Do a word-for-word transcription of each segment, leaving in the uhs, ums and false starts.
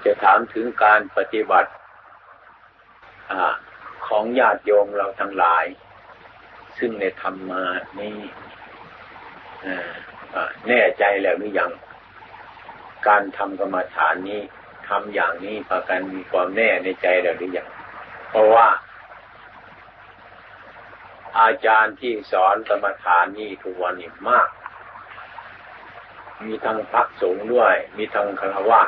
จะถามถึงการปฏิบัติของญาติโยมเราทั้งหลายซึ่งได้ทำมานี่แน่ใจแล้วหรือยังการทำกรรมฐานนี้ทำอย่างนี้พากันมีความแน่ในใจแล้วหรือยังเพราะว่าอาจารย์ที่สอนกรรมฐานนี่ทุกวันนี้มากมีทั้งพระสงฆ์ด้วยมีทั้งฆราวาส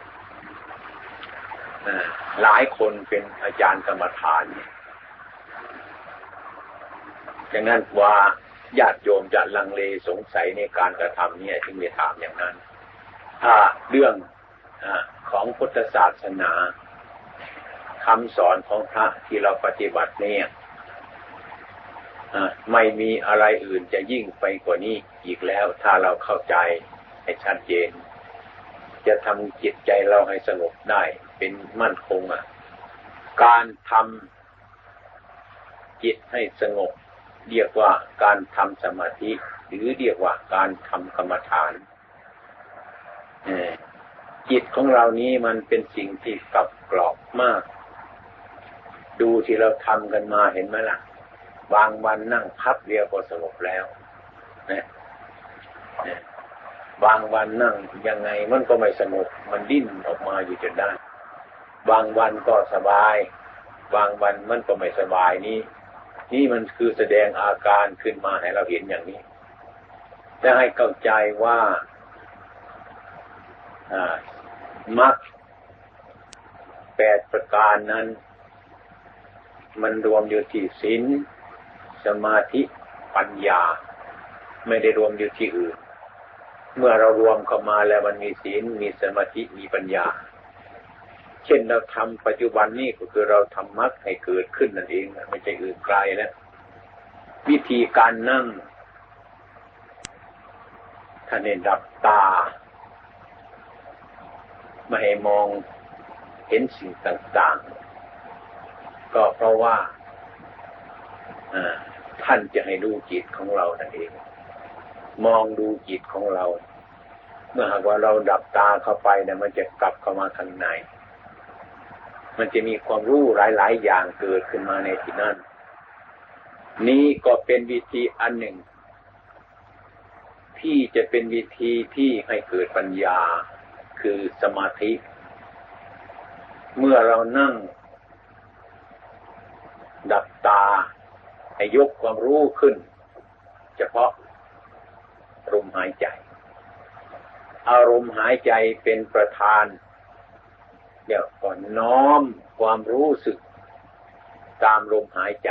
หลายคนเป็นอาจารย์กรรมฐานดังนั้นว่าญาติโยมจะลังเลสงสัยในการกระทำเนี่ยจึงได้ถามอย่างนั้นถ้าเรื่องของพุทธศาสนาคำสอนของพระที่เราปฏิบัติเนี่ยไม่มีอะไรอื่นจะยิ่งไปกว่านี้อีกแล้วถ้าเราเข้าใจให้ชัดเจนจะทำจิตใจเราให้สงบได้เป็นมั่นคงอ่ะการทำจิตให้สงบเรียกว่าการทำสมาธิหรือเรียกว่าการทำกรรมฐานจิตของเรานี้มันเป็นสิ่งที่กลับกรอบมากดูที่เราทำกันมาเห็นไหมล่ะบางวันนั่งพับเดียวก็สงบแล้วนะบางวันนั่งยังไงมันก็ไม่สงบมันดิ้นออกมาอยู่จนได้บางวันก็สบายบางวันมันก็ไม่สบายนี่นี่มันคือแสดงอาการขึ้นมาให้เราเห็นอย่างนี้จะให้เข้าใจว่ามรรคแปดประการนั้นมันรวมอยู่ที่ศีลสมาธิปัญญาไม่ได้รวมอยู่ที่อื่นเมื่อเรารวมเข้ามาแล้วมันมีศีลมีสมาธิมีปัญญาเช่นเราทำปัจจุบันนี้ก็คือเราทำมรรคให้เกิดขึ้นนั่นเองไม่ใช่อื่นไกลแล้ววิธีการนั่งท่านให้ดับตาไม่ให้มองเห็นสิ่งต่างๆก็เพราะว่าท่านจะให้ดูจิตของเรานั่นเองมองดูจิตของเราเมื่อหากว่าเราดับตาเข้าไปเนี่ยมันจะกลับเข้ามาข้างในมันจะมีความรู้หลายๆอย่างเกิดขึ้นมาในที่นั้นนี้ก็เป็นวิธีอันหนึ่งที่จะเป็นวิธีที่ให้เกิดปัญญาคือสมาธิเมื่อเรานั่งดับตาให้ยกความรู้ขึ้นเฉพาะลมหายใจอารมณ์หายใจเป็นประธานเดี๋ยวก่อนน้อมความรู้สึกตามลมหายใจ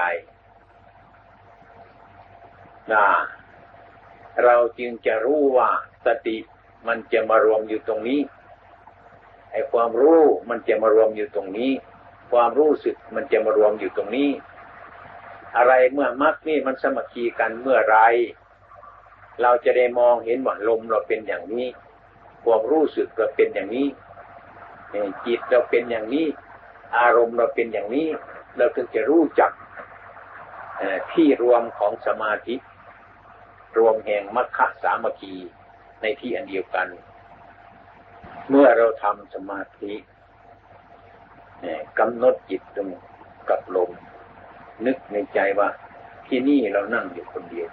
นะเราจึงจะรู้ว่าสติมันจะมารวมอยู่ตรงนี้ไอ้ความรู้มันจะมารวมอยู่ตรงนี้ความรู้สึกมันจะมารวมอยู่ตรงนี้อะไรเมื่อมรรคนี่มันสามัคคีกันเมื่อไรเราจะได้มองเห็นว่าลมเราเป็นอย่างนี้ความรู้สึกเราเป็นอย่างนี้จิตเราเป็นอย่างนี้อารมณ์เราเป็นอย่างนี้เราถึงจะรู้จักที่รวมของสมาธิรวมแห่งมรรคสามัคคีในที่อันเดียวกันเมื่อเราทำสมาธิกำหนดจิตตรงกับลมนึกในใจว่าที่นี่เรานั่งอยู่คนเดียว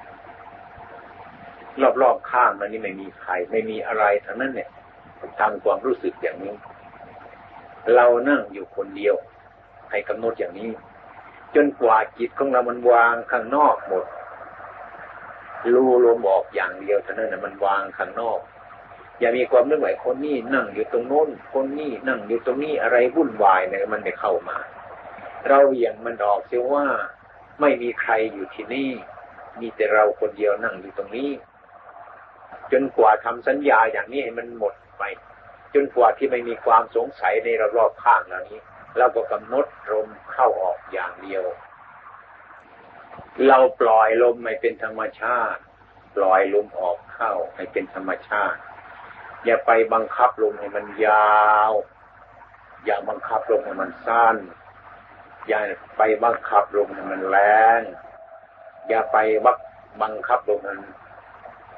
รอบๆข้างมันนี่ไม่มีใครไม่มีอะไรทั้งนั้นเนี่ยทำความรู้สึกอย่างนี้เรานั่งอยู่คนเดียวให้กำหนดอย่างนี้จนกว่าจิตของเรามันวางข้างนอกหมดรู้ลมออกอย่างเดียวเท่านั้นนะมันวางข้างนอกอย่ามีความนึกว่าคนนี้นั่งอยู่ตรงโน้นคนนี้นั่งอยู่ตรงนี้อะไรวุ่นวายเนี่ยมันได้เข้ามาเราเหวี่ยงมันออกเสียว่าไม่มีใครอยู่ที่นี่มีแต่เราคนเดียวนั่งอยู่ตรงนี้จนกว่าทำสัญญาอย่างนี้ให้มันหมดไปจนกว่าที่ไม่มีความสงสัยในรอบๆข้างเหล่านี้เราก็กำหนดลมเข้าออกอย่างเดียวเราปล่อยลมให้เป็นธรรมชาติปล่อยลมออกเข้าให้เป็นธรรมชาติอย่าไปบังคับลมให้มันยาวอย่าบังคับลมให้มันสั้นอย่าไปบังคับลมให้มันแรงอย่าไปบักบังคับลมมัน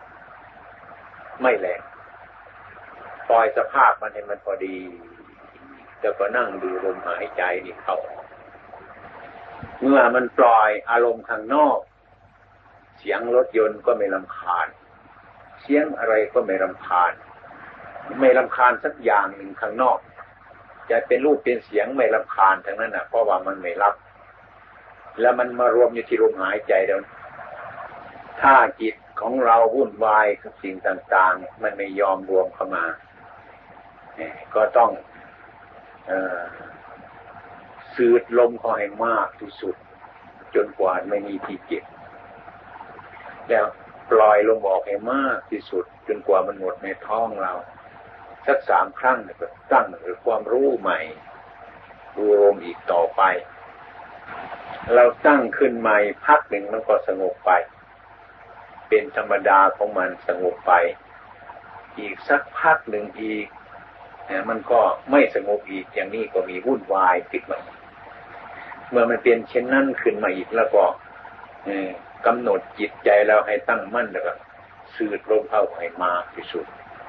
ไม่แรงปล่อยสภาพมันให้มันพอดีแล้วก็นั่งดูลมหายใจนี่เข้าเมื่อมันปล่อยอารมณ์ข้างนอกเสียงรถยนต์ก็ไม่รำคาญเสียงอะไรก็ไม่รำคาญไม่รำคาญสักอย่างหนึ่งข้างนอกจะเป็นรูปเป็นเสียงไม่รำคาญทั้งนั้นนะเพราะว่ามันไม่รับแล้วมันมารวมอยู่ที่ลมหายใจเดียวถ้าจิตของเราวุ่นวายกับสิ่งต่างๆมันไม่ยอมรวมเข้ามาก็ต้องเอ่อสูดลมเข้าให้มากที่สุดจนกว่าไม่มีที่เก็บแล้วปล่อยลมออกให้มากที่สุดจนกว่ามันหมดในท้องเราสักสามครั้งก็ตั้งหรือความรู้ใหม่ดูลมอีกต่อไปเราตั้งขึ้นใหม่พักหนึ่งมันก็สงบไปเป็นธรรมดาของมันสงบไปอีกสักพักหนึ่งอีกเนี่ยมันก็ไม่สงบอีกอย่างนี้ก็มีวุ่นวายติดมาเมื่อมันเป็นเช่นนั้นขึ้นมาอีกแล้วก็กำหนดจิตใจเราให้ตั้งมั่นแล้วก็สูดลมเข้าให้มากที่สุด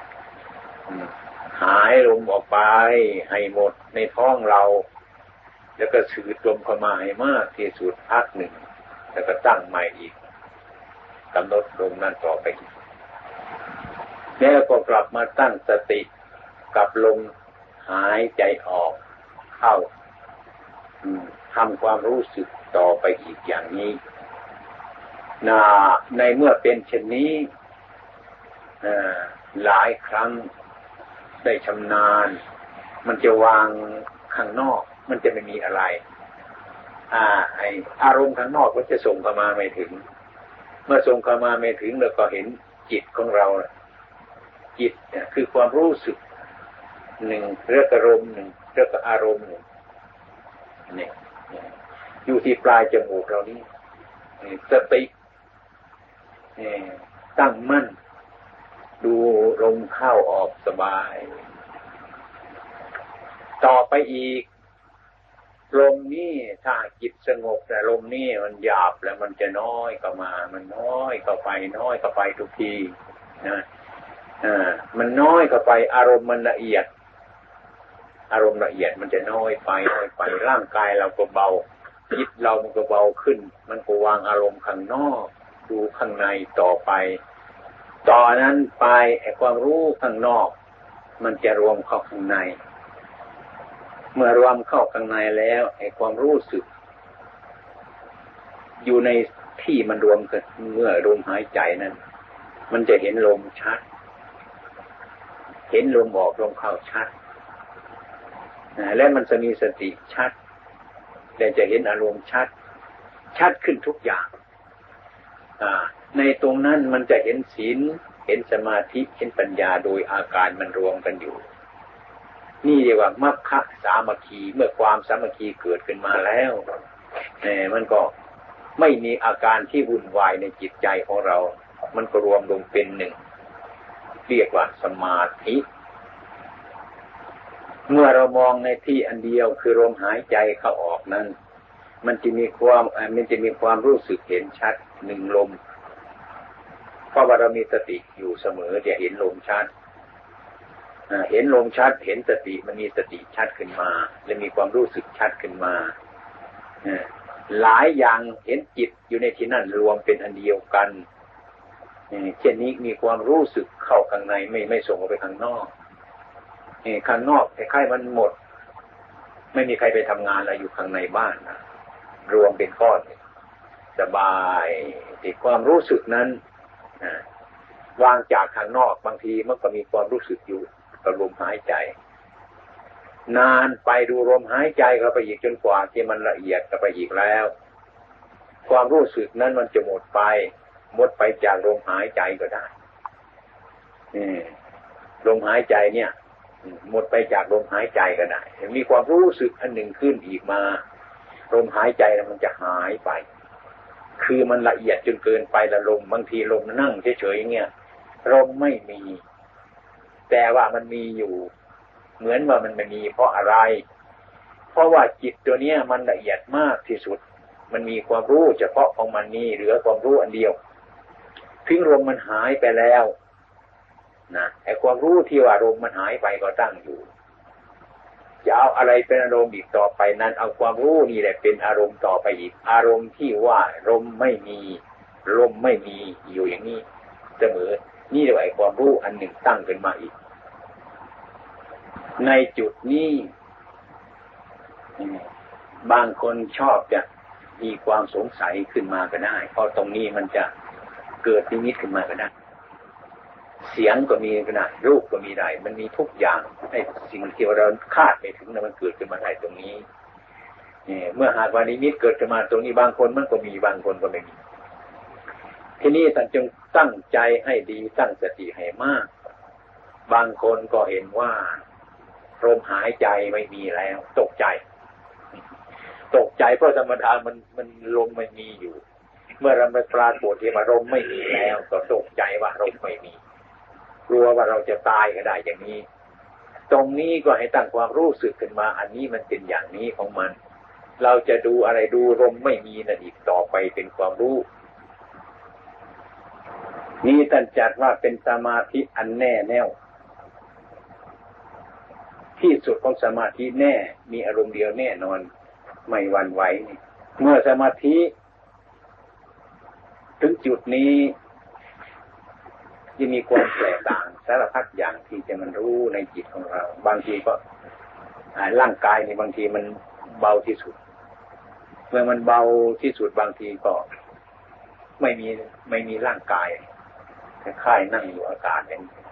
หายลมออกไปให้หมดในท้องเราแล้วก็สูดลมเข้ามาให้มากที่สุดพักหนึ่งแล้วก็ตั้งใหม่อีกกำหนดลมนั้นต่อไปแล้วก็กลับมาตั้งสติกับลมหายใจออกเข้าทำความรู้สึกต่อไปอีกอย่างนี้นะในเมื่อเป็นเช่นนี้หลายครั้งได้ชำนาญมันจะวางข้างนอกมันจะไม่มีอะไรอ่าไออารมณ์ข้างนอกมันจะส่งเข้ามาไม่ถึงเมื่อส่งเข้ามาไม่ถึงเราก็เห็นจิตของเราจิตเนี่ยคือความรู้สึกหนึ่งเรื่องอารมณ์หนึ่งเรื่องอารมณ์หนึ่งนี่อยู่ที่ปลายจมูกเรานี่สติตั้งมั่นดูลมเข้าออกสบายต่อไปอีกลมนี่ถ้าจิตสงบแต่ลมนี่มันหยาบแล้วมันจะน้อยเข้ามามันน้อยเข้าไปน้อยเข้าไปทุกทีนะอ่ามันน้อยเข้าไปอารมณ์มันละเอียดอารมณ์ละเอียดมันจะน้อยไปน้อยไปร่างกายเราก็เบาจิตเรามันก็เบาขึ้นมันก็วางอารมณ์ข้างนอกดูข้างในต่อไปต่อนนั้นไปไอ้ความรู้ข้างนอกมันจะรวมเข้าข้างในเมื่อรวมเข้าข้างในแล้วไอ้ความรู้สึกอยู่ในที่มันรวมกันเมื่อลมหายใจนั้นมันจะเห็นลมชัดเห็นลมออกลมเข้าชัดและมันจะมีสติชัดและจะเห็นอารมณ์ชัดชัดขึ้นทุกอย่างในตรงนั้นมันจะเห็นศีลเห็นสมาธิเห็นปัญญาโดยอาการมันรวมกันอยู่นี่เรียกว่ามัคคะสามัคคีเมื่อความสามัคคีเกิดขึ้นมาแล้วเนี่ยมันก็ไม่มีอาการที่วุ่นวายในจิตใจของเรามันก็รวมลงเป็นหนึ่งเรียกว่าสมาธิเมื่อเรามองในที่อันเดียวคือลมหายใจเข้าออกนั้นมันจะมีความมันจะมีความรู้สึกเห็นชัดหนึ่งลมเพราะว่าเรามีสติอยู่เสมอจะเห็นลมชัดเห็นลมชัดเห็นสติมันมีสติชัดขึ้นมาและมีความรู้สึกชัดขึ้นมาหลายอย่างเห็นจิตอยู่ในที่นั่นรวมเป็นอันเดียวกันเช่นนี้มีความรู้สึกเข้าข้างในไม่ไม่ส่งออกไปข้างนอกข้างนอกคล้ายๆมันหมดไม่มีใครไปทำงานอะไรอยู่ข้างในบ้านนะรวมเป็นก้อนสบายที่ความรู้สึกนั้นวางจากข้างนอกบางทีมันก็มีความรู้สึกอยู่กับลมหายใจนานไปดูลมหายใจเข้าไปอีกจนกว่าที่มันละเอียดเข้าไปอีกแล้วความรู้สึกนั้นมันจะหมดไปหมดไปจากลมหายใจก็ได้ลมหายใจเนี่ยหมดไปจากลมหายใจก็ได้มีความรู้สึกอันหนึ่งขึ้นอีกมาลมหายใจแล้วมันจะหายไปคือมันละเอียดจนเกินไปละลมบางทีลมนั่งเฉยๆอย่างเงี้ยลมไม่มีแต่ว่ามันมีอยู่เหมือนว่ามันไม่มีเพราะอะไรเพราะว่าจิตตัวเนี้ยมันละเอียดมากที่สุดมันมีความรู้เฉพาะของมันนี่เหลือความรู้อันเดียวถึงลมมันหายไปแล้วนะไอ้ความรู้ที่ว่าลมมันหายไปก็ตั้งอยู่จะเอาอะไรเป็นอารมณ์อีกต่อไปนั้นเอาความรู้นี่แหละเป็นอารมณ์ต่อไปอีกอารมณ์ที่ว่าลมไม่มีลมไม่มีอยู่อย่างนี้เสมอนี่เรียกว่าความรู้อันหนึ่งตั้งขึ้นมาอีกในจุดนี้บางคนชอบจะมีความสงสัยขึ้นมาก็ได้เพราะตรงนี้มันจะเกิดนิมิตขึ้นมาก็ได้เสียงก็มีก็ได้รูปก็มีได้มันมีทุกอย่างไอ้สิ่งที่เราคาดไม่ถึงนะมันเกิดขึ้นมาได้ตรงนี้เนี่ยเมื่อหากว่านิมิตเกิดขึ้นมาตรงนี้บางคนมันก็มีบางคนก็ไม่มีที่นี่ท่านจงตั้งใจให้ดีตั้งสติให้มากบางคนก็เห็นว่าลมหายใจไม่มีแล้วตกใจตกใจเพราะธรรมดามันมันลมไม่มีอยู่เมื่อเราไปปราบทที่ว่าลมไม่มีแล้วก็ตกใจว่าลมไม่มีกลัวว่าเราจะตายก็ได้อย่างนี้ตรงนี้ก็ให้ตั้งความรู้สึกขึ้นมาอันนี้มันเป็นอย่างนี้ของมันเราจะดูอะไรดูลมไม่มีนั่นอีกต่อไปเป็นความรู้นี่ท่านจัดว่าเป็นสมาธิอันแน่แน่วที่สุดของสมาธิแน่มีอารมณ์เดียวแน่นอนไม่หวั่นไหวเมื่อสมาธิถึงจุดนี้จะมีความแตกต่างสารพัดอย่างที่จะมันรู้ในจิตของเราบางทีก็ร่างกายนี่บางทีมันเบาที่สุดเมื่อมันเบาที่สุดบางทีก็ไม่มีไม่มีร่างกายคล้ายๆนั่งอยู่อากาศอย่างนี้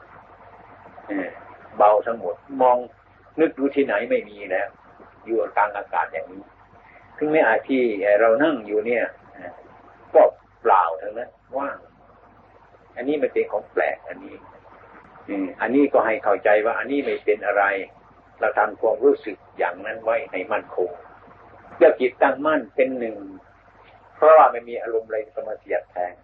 เบาทั้งหมดมองนึกดูที่ไหนไม่มีแล้วอยู่กลางอากาศอย่างนี้ถึงแม้อาที่เรานั่งอยู่เนี่ยก็เปล่าทั้งนั้นว่างอันนี้มันเป็นของแปลกอันนี้อันนี้ก็ให้เข้าใจว่าอันนี้ไม่เป็นอะไรเราทำความรู้สึกอย่างนั้นไว้ให้มั่นคงเพื่อจิตตั้งมั่นเป็นหนึ่งเพราะว่าไม่มีอารมณ์อะไรจะมาเสียดแทง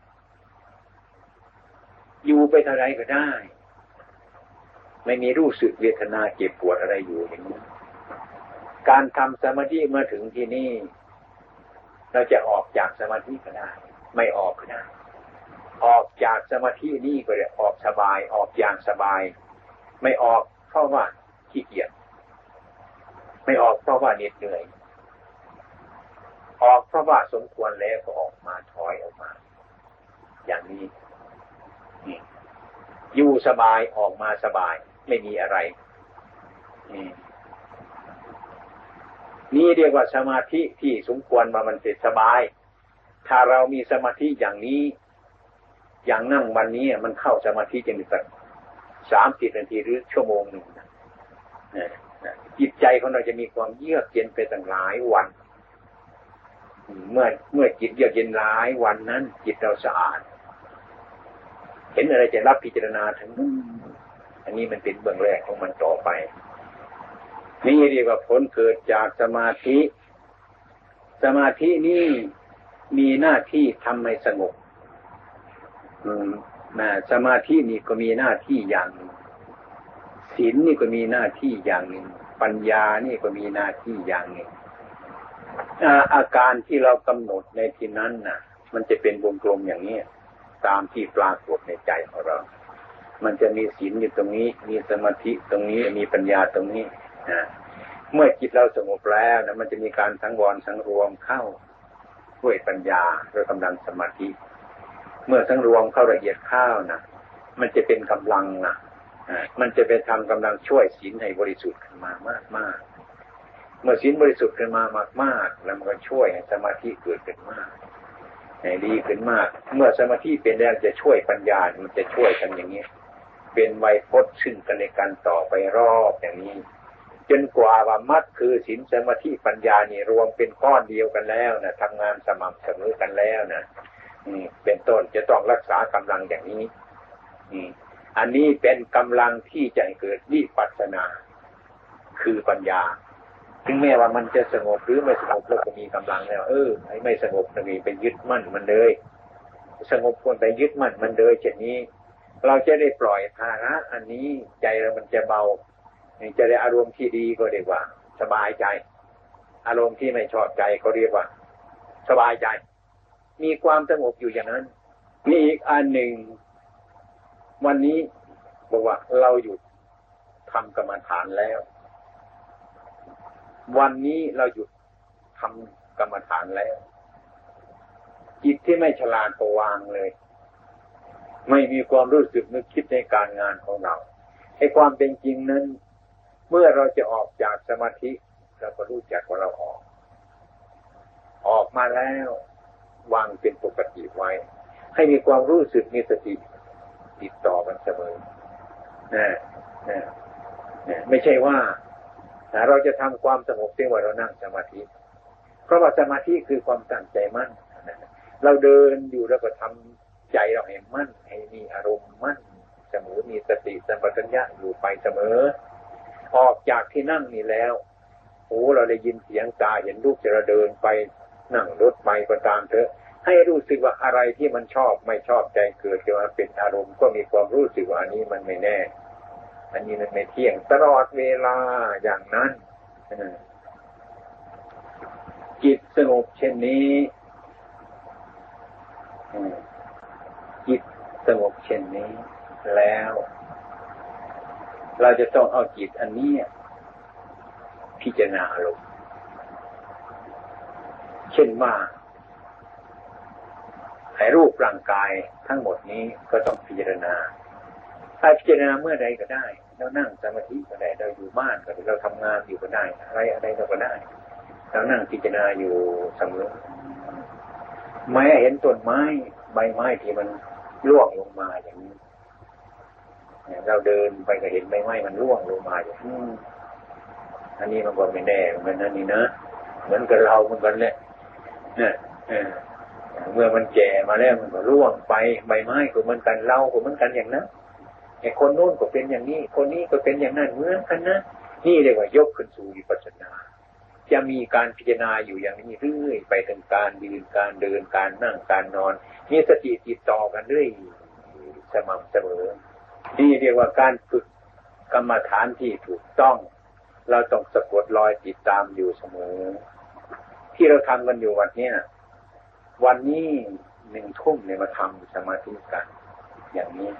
อยู่ไปเท่าไรก็ได้ไม่มีรู้สึกเวทนาเจ็บปวดอะไรอยู่อย่างนี้การทำสมาธิมาถึงที่นี่เราจะออกจากสมาธิก็ได้ไม่ออกก็ได้ออกจากสมาธินี่ก็ได้ออกสบายออกอย่างสบายไม่ออกเพราะว่าขี้เกียจไม่ออกเพราะว่าเหน็ดเหนื่อยออกเพราะว่าสมควรแล้วก็ออกมาถอยออกมาอย่างนี้นี่อยู่สบายออกมาสบายไม่มีอะไรนี่นี่เรียกว่าสมาธิที่สมควรว่ามันเป็นสบายถ้าเรามีสมาธิอย่างนี้อย่างนั่งวันนี้มันเข้าสมาธิจะมีสักสามสิบนาทีหรือชั่วโมงหนึ่งจิตใจของเราจะมีความเยือกเย็นไปตั้งหลายวันเมื่อเมื่อจิตเยือกเย็นหลายวันนั้นจิตเราสะอาดเห็นอะไรจะรับพิจารณาทั้งนั้นอันนี้มันเป็นเบื้องแรกของมันต่อไปนี่เรียกว่าผลเกิดจากสมาธิสมาธินี่มีหน้าที่ทำให้สงบอืมนะสมาธินี่ก็มีหน้าที่อย่างหนึ่งศีลนี่ก็มีหน้าที่อย่างหนึ่งปัญญานี่ก็มีหน้าที่อย่างหนึ่งอาอาการที่เรากำหนดในที่นั้นน่ะมันจะเป็นวงกลมอย่างนี้ตามที่ปรากฏในใจของเรามันจะมีศีลอยู่ตรงนี้มีสมาธิตรงนี้มีปัญญาตรงนี้นะเมื่อจิตเราสงบแล้วนะมันจะมีการสังวรสังรวมเข้าด้วยปัญญาด้วยกำลังสมาธิเมื่อสังรวมเข้าละเอียดเข้านะมันจะเป็นกำลังนะมันจะเป็นทำกำลังช่วยศีลให้บริสุทธิ์ขึ้นมามากมากเมื่อศีลบริสุทธิ์ขึ้นมามากมากแล้วมันก็ช่วยให้สมาธิเกิดขึ้นมากให้ดีขึ้นมากเมื่อสมาธิเป็นแล้วจะช่วยปัญญามันจะช่วยกันอย่างนี้เป็นไวยพจน์ซึ่งกันและกันต่อไปรอบอย่างนี้จนกว่าว่ามรรคคือศีลสมาธิปัญญานี่รวมเป็นก้อนเดียวกันแล้วนะทำงานสม่ำเสมอกันแล้วนะนี่เป็นต้นจะต้องรักษากำลังอย่างนี้นี่อันนี้เป็นกำลังที่จะเกิดวิปัสสนาคือปัญญาถึงแม้ว่ามันจะสงบหรือไม่สงบเราก็มีกำลังแล้วเออไอ้ไม่สงบมันมีไปยึดมั่นมันเลยสงบควรไปยึดมั่นมันเลยเช่นนี้เราจะได้ปล่อยภาระอันนี้ใจเรามันจะเบาจะได้อารมณ์ที่ดีก็เรียกว่าสบายใจอารมณ์ที่ไม่ชอบใจก็เรียกว่าสบายใจมีความสงบอยู่อย่างนั้นมีอีกอันหนึ่งวันนี้บอกว่าเราหยุดทำกรรมฐานแล้ววันนี้เราหยุดทำกรรมฐานแล้วจิตที่ไม่ฉลาดก็วางเลยไม่มีความรู้สึกนึกคิดในการงานของเราไอ้ความเป็นจริงนั้นเมื่อเราจะออกจากสมาธิเราก็รู้จักว่าเราออกออกมาแล้ววางเป็นปกติไว้ให้มีความรู้สึกมีสติติดต่อกันเสมอนะนะนะไม่ใช่ว่าเราจะทำความสงบเพียงว่าเรานั่งสมาธิเพราะว่าสมาธิคือความตั้งใจมั่นเราเดินอยู่แล้วก็ทำใจเราให้มั่นให้มีอารมณ์มั่นเสมอมีสติสัมปชัญญะอยู่ไปเสมอออกจากที่นั่งนี่แล้วโอ้เราได้ยินเสียงตาเห็นรูปจะเราเดินไปนั่งรถไปก็ตามเถอะให้รู้สึกว่าอะไรที่มันชอบไม่ชอบใจเกิดขึ้นมาเป็นอารมณ์ก็มีความรู้สึกว่าอันนี้มันไม่แน่อันนี้มันไม่เที่ยงตลอดเวลาอย่างนั้นจิตสงบเช่นนี้จิตสงบเช่นนี้แล้วเราจะต้องเอาจิตอันนี้พิจารณาอารมณ์เช่นว่าให้รูปร่างกายทั้งหมดนี้ก็ต้องพิจารณาถ้าพิจารณาเมื่อใดก็ได้เรานั่งสมาธิก็ได้เราอยู่บ้านก็ได้เราทำงานอยู่ก็ได้อะไรอะไรเราก็ได้เรานั่งพิจารณาอยู่เสมอแม้เห็นต้นไม้ใบไม้ที่มันร่วงลงมาอย่างนี้เราเดินไปก็เห็นใบไม้มันร่วงลงมาอย่างนี้อันนี้มันก็ไม่แน่เหมือนกันนั่นนี่นะเหมือนกับเราเหมือนกันแหละเนี่ยเมื่อมันแก่มาแล้วมันก็ร่วงไปใบไม้ก็เหมือนกันเราก็เหมือนกันอย่างนั้นไอ้คนโน้นก็เป็นอย่างนี้คนนี้ก็เป็นอย่างนั้นเหมือนกันนะนี่เรียกว่ายกขึ้นสู่วิปัสสนาจะมีการพิจารณาอยู่อย่างนี้เรื่อยไปถึงการยืนการเดินการนั่งการนอนมีสติติดต่อกันเรื่อยสม่ำเสมอนี่เรียกว่าการฝึกกรรมฐานที่ถูกต้องเราต้องสะกดรอยติดตามอยู่เสมอที่เราทำกันอยู่วันนี้วันนี้หนึ่งทุ่มเนี่ยมาทำสมาธิกันอย่างนี้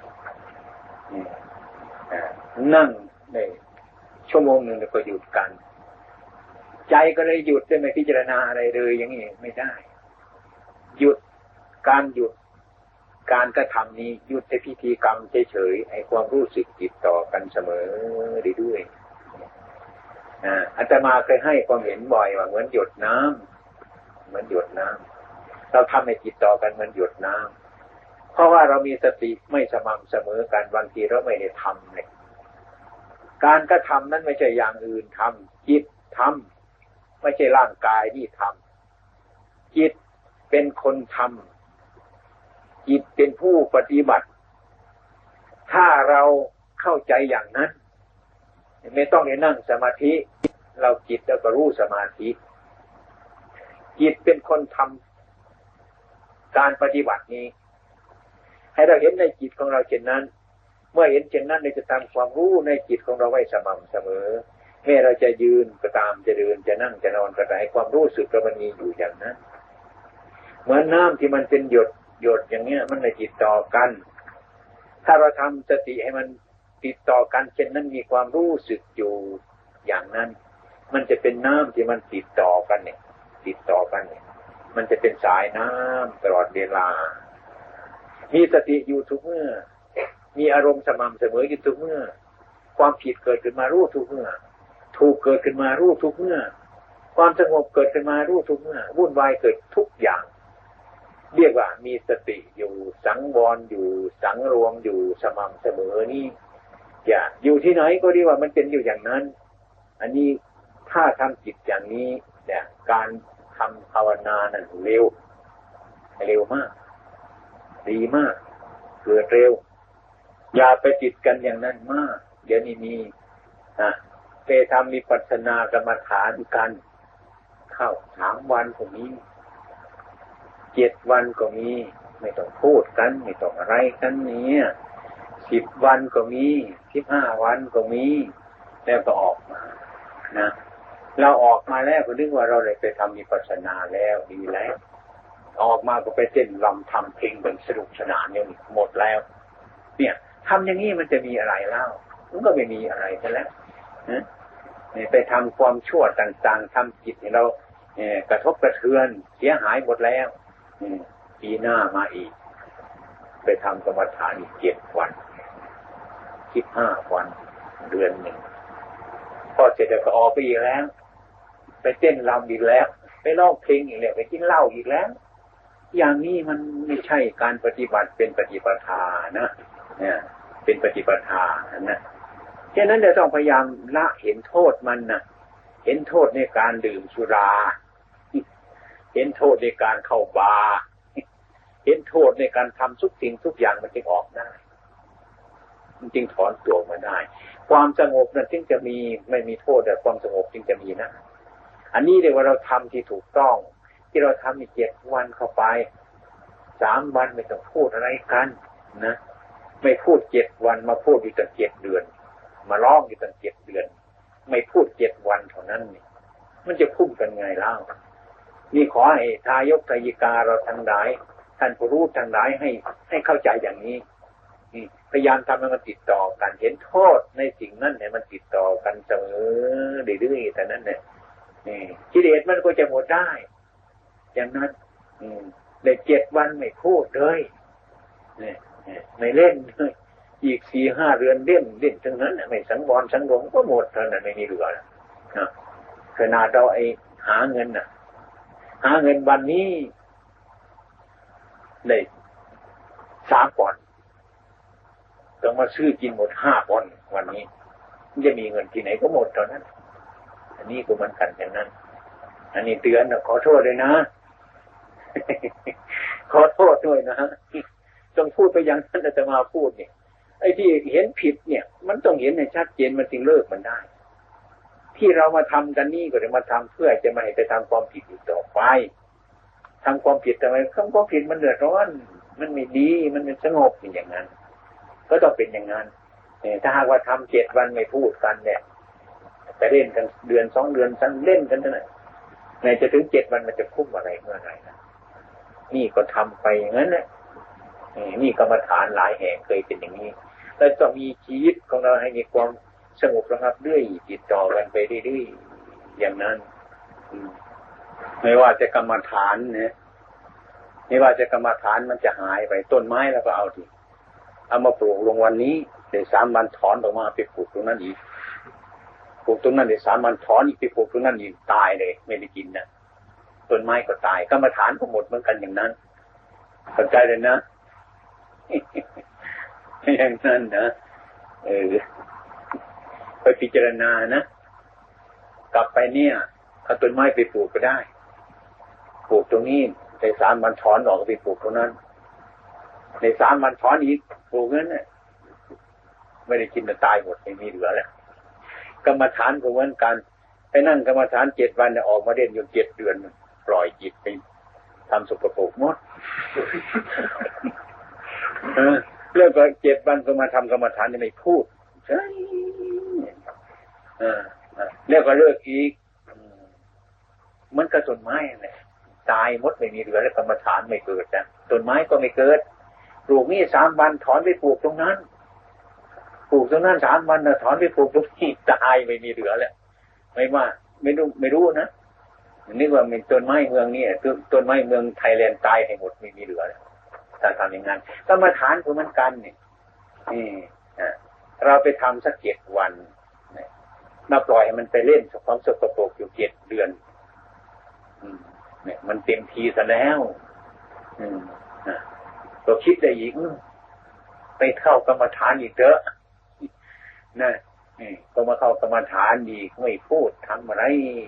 นั่งได้ชั่วโมงหนึ่งแล้วก็หยุดกันใจก็เลยหยุดได้ไม่พิจารณาอะไรเลยอย่างนี้ไม่ได้หยุดการหยุดการกระทำนี้หยุดในพิธีกรรมเฉยๆไอ้ความรู้สึกติดต่อกันเสมอด้วยอ่าอาตมาเคยให้ความเห็นบ่อยว่าเหมือนหยดน้ำเหมือนหยดน้ำเราทำให้ติดต่อกันเหมือนหยดน้ำเพราะว่าเรามีสติไม่สม่ำเสมอกันบางทีเราไม่ได้ทำเลยการกระทำนั้นไม่ใช่อย่างอื่นทำจิตทำไม่ใช่ร่างกายที่ทำจิตเป็นคนทำจิตเป็นผู้ปฏิบัติถ้าเราเข้าใจอย่างนั้นไม่ต้องไปนั่งสมาธิเราจิตแล้วก็รู้สมาธิจิตเป็นคนทำการปฏิบัตินี้ให้เราเห็นในจิตของเราเช่นนั้นเมื่อเห็นเช่นนั้นเราจะทำความรู้ในจิตของเราไว้สม่ำเสมอแม้เราจะยืนก็ตามจะเดินจะนั่งจะนอนก็ได้ความรู้สึกเรามันมีอยู่อย่างนั้นเหมือนน้ำที่มันเป็นหยดหยดอย่างเงี้ยมันไม่ติดต่อกันถ้าเราทำสติให้มันติดต่อกันเช่นนั้นมีความรู้สึกอยู่อย่างนั้นมันจะเป็นน้ำที่มันติดต่อกันเนี่ยติดต่อกันเนี่ยมันจะเป็นสายน้ำตลอดเวลามีสติอยู่ทุกเมื่อมีอารมณ์สม่ำเสมออยู่ทุกเมื่อความผิดเกิดขึ้นมารู้ทุกเมื่อถูกเกิดขึ้นมารู้ทุกเมื่อความสงบเกิดขึ้นมารู้ทุกเมื่อวุ่นวายเกิดทุกอย่างเรียกว่ามีสติอยู่สังวรอยู่สังรวมอยู่สม่ำเสมอนี่อย่าอยู่ที่ไหนก็ดีว่ามันเป็นอยู่อย่างนั้นอันนี้ถ้าทำจิตอย่างนี้เนี่ยการทำภาวนานั้นเร็วเร็วมากดีมากเกิดเร็วอย่าไปติดกันอย่างนั้นมากเดี๋ยวนี้มีนะไปทำมีปัสสนากรรมฐานกันเข้าสามวันก็มีเจ็ดวันก็มีไม่ต้องพูดกันไม่ต้องอะไรกันเนี่ยสิบวันก็มีสิบห้าวันก็มีแล้วก็ออกมานะเราออกมาแล้วก็นึกว่าเราได้ไปทำมีปัสสนาแล้วดีแล้วออกมาก็ไปเต้นรำทำเพลงเป็นสนุกสนานเนี่ยหมดแล้วเนี่ยทำอย่างนี้มันจะมีอะไรเล่ามันก็ไม่มีอะไรซะแล้วนะไปทำความชั่วต่างๆทำจิตให้เรากระทบกระเทือนเสียหายหมดแล้วปีหน้ามาอีกไปทำกรรมฐานอีกเจ็ดวันสิบห้าวันเดือนหนึ่งพอเสร็จแล้วก็ออกไปอีกแล้วไปเต้นรำอีกแล้วไปร้องเพลงอีกแล้วไปกินเหล้าอีกแล้วอย่างนี้มันไม่ใช่การปฏิบัติเป็นปฏิปทานะเนี่ยเป็นปฏิปทานะฉะนั้นเราต้องพยายามละเห็นโทษมันนะเห็นโทษในการดื่มสุราเห็นโทษในการเข้าบาร์เห็นโทษในการทำทุกสิ่งทุกอย่างมันจึงออกได้มันจึงถอนตัวมาได้ความสงบนั้นจึงจะมีไม่มีโทษแต่ความสงบจึงจะมีนะอันนี้เรียกว่าเราทำที่ถูกต้องที่เราทำอีกเจ็ดวันเข้าไปสามวันไม่ต้องพูดอะไรกันนะไม่พูดเจ็ดวันมาพูดอยู่ตั้งเจ็ดเดือนมาร้องอยู่ตั้งเจ็ดเดือนไม่พูดเจ็ดวันเท่านั้นนี่มันจะพุ่งกันไงเล่านี่ขอให้ทายกทายิกาเราทั้งหลายท่านผู้รู้ทั้งหลายให้ให้เข้าใจอย่างนี้พยายามทำให้มันติดต่อกันเห็นโทษในสิ่งนั้นเนี่ยมันติดต่อกันเสมอเรื่อยๆแต่นั้นเนี่ยกิเลสมันก็จะหมดได้อย่างนั้นในเจ็ดวันไม่พูดเลยไม่เล่นเลยอีกสี่ห้าเรือนเล่นเล่นทั้งนั้นไม่สังวรสังรวมก็หมดเท่านั้นไม่มีเหลือนะขนาดเราไอ้หาเงินน่ะหาเงินวันนี้เลยสามปอนด์ต้องมาซื้อกินหมดห้าปอนด์วันนี้มันจะมีเงินที่ไหนก็หมดเท่านั้นอันนี้ก็มันกันอย่างนั้นอันนี้เตือนนะขอโทษเลยนะขอโทษด้วยนะต้องพูดไปอย่างนั้นแต่มาพูดเนี่ยไอ้ที่เห็นผิดเนี่ยมันต้องเห็นในชัดเจนมันจึงเลิกมันได้ที่เรามาทำกันนี่ก็จะมาทำเพื่อจะไม่ให้ไปทำความผิดอีกต่อไปทำความผิดทำไมทำความผิดมันเดือดร้อนมันไม่ดีมันไม่สงบเป็นอย่างนั้นก็ต้องเป็นอย่างนั้นถ้าหากว่าทำเจ็ดวันไม่พูดกันเนี่ยไปเล่นกันเดือนสองเดือนสั้นเล่นกันเท่านั้นในจะถึงเจ็ดวันมันจะพุ่งอะไรเมื่อไหร่นะนี่ก็ทำไปอย่างนั้นแหละนี่กรรมฐานหลายแห่งเคยเป็นอย่างนี้แล้วต้องมีชีวิตของเราให้มีความสงบระงับด้วยติดต่อกันไปเรื่อยๆอย่างนั้นไม่ว่าจะกรรมฐานเนี่ยไม่ว่าจะกรรมฐานมันจะหายไปต้นไม้แล้วก็เอาทีเอามาปลูกลงวันนี้เดี๋ยวสามวันถอนออกมาไปปลูกตรงนั้นอีกปลูกตรงนั้นเดี๋ยวสามวันถอนอีกไปปลูกตรงนั้นอีกตายเลยไม่ได้กินนะต้นไม้ก็ตายกรรมฐานก็หมดเหมือนกันอย่างนั้นเข้าใจเลยนะอย่างนั้นนะเออไปพิจารณานะกลับไปเนี่ยเอาต้นไม้ไปปลูกก็ได้ปลูกตรงนี้ในสามวันถอนออกไปปลูกตรงนั้นในสามวันถอนอีกปลูกนั้นเนี่ยไม่ได้กินจะตายหมดไม่มีเหลือแล้วกรรมฐานก็เหมือนกันไปนั่งกรรมฐานเจ็ดวันเนี่ยออกมาเล่นอยู่เจ็ดเดือนปล่อยจิตไปทำสกปรกหมดเรื่องก็เจ็ดวันก็มาทำกรรมฐานไม่พูดใช่เรื่องก็เลิกอีกมันก็ต้นไม้เนี่ยตายหมดไม่มีเหลือแล้วกรรมฐานไม่เกิดนะต้นไม้ก็ไม่เกิดปลูกนี่สามวันถอนไปปลูกตรงนั้นปลูกตรงนั้นสามวันนะถอนไปปลูกตรงนี้ตายไม่มีเหลือแล้วไม่ว่าไม่รู้ไม่รู้นะนึกว่าเป็นต้นไม้เมืองนี่ต้นไม้เมืองไทยแลนด์ตายให้หมดไม่มีเหลือแล้วถ้าทำอย่างนั้นกรรมฐานก็เหมือนกันนี่นี่เราไปทำสักเจ็ดวันมาปล่อยให้มันไปเล่นความสกปรกอยู่เจ็ดเดือนเนี่ยมันเต็มทีซะแล้วก็คิดได้อีกไปเข้ากรรมฐานอีกเถอะนะก็มาเข้ากรรมฐานดีไม่พูดทำอะไร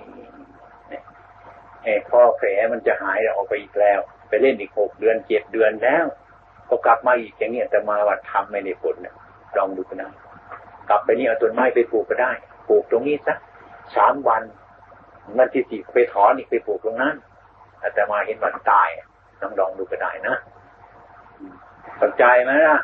พอแผลมันจะหายออกไปอีกแล้วไปเล่นอีกหกเดือนเจ็ดเดือนแล้วก็กลับมาอีกอย่างนี้แต่มาวัดทำไม่ได้ผลเนี่ยลองดูกันนะกลับไปนี่เอาต้นไม้ไปปลูกก็ได้ปลูกตรงนี้สักสามวันมันที่สี่ไปถอนอีกไปปลูกตรงนั้นแต่มาเห็นมันตายลองลองดูก็ได้นะสนใจไหมล่ะ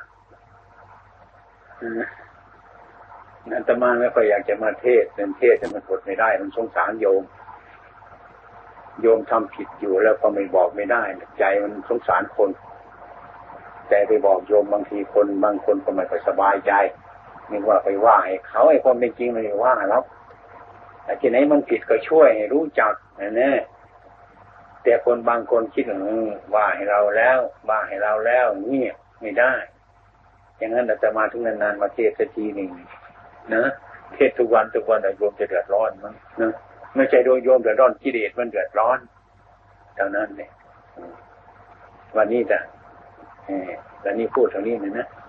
อาตมาไม่ค่อยอยากจะมาเทศเป็นเทศแต่มันอดไม่ได้มันสงสารโยมโยมทำผิดอยู่แล้วก็ไม่บอกไม่ได้ใจมันสงสารคนแต่ไปบอกโยมบางทีคนบางคนก็ไม่ค่อยสบายใจนึกว่าไปว่าให้เขาไอ้ความเป็นจริงไม่ได้ว่าแล้วแต่ที่ไหนมันผิดก็ช่วยให้รู้จักนะเนี่ยแต่คนบางคนคิดว่าให้เราแล้วว่าให้เราแล้วเงียบไม่ได้อย่างนั้นอาตมาทุกนานๆมาเทศน์ทีหนึ่งนะเทศทุกวันทุกวันโยมจะเดือดร้อนมั้งนะไม่ใช่โดยโยมเดือดร้อนกิเลสมันเดือดร้อนเท่านั้นเนี่ยวันนี้แต่เออวันนี้พูดเท่านี้เลยนะ